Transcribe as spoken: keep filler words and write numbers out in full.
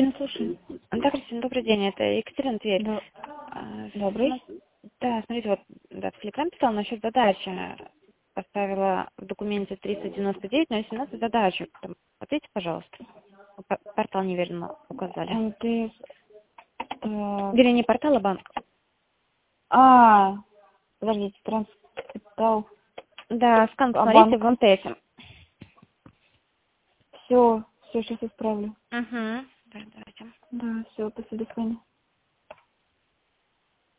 Кристина, слушай. Да, Кристина, добрый день, это Екатерина Тверь. Да. А, Добрый. см- Да, смотрите, вот да, в Телеграм писала насчет задачи. Поставила в документе триста девяносто девять, но семнадцать задачек. Там, ответьте, пожалуйста. П- Портал неверно указали. М, Ты... так. Или не портал, а банк. А, подождите, транскапитал. Да, скан А посмотрите банк? в эм тэ эс. Все, все, сейчас исправлю. Угу. Да, давайте. Да, все, до свидания.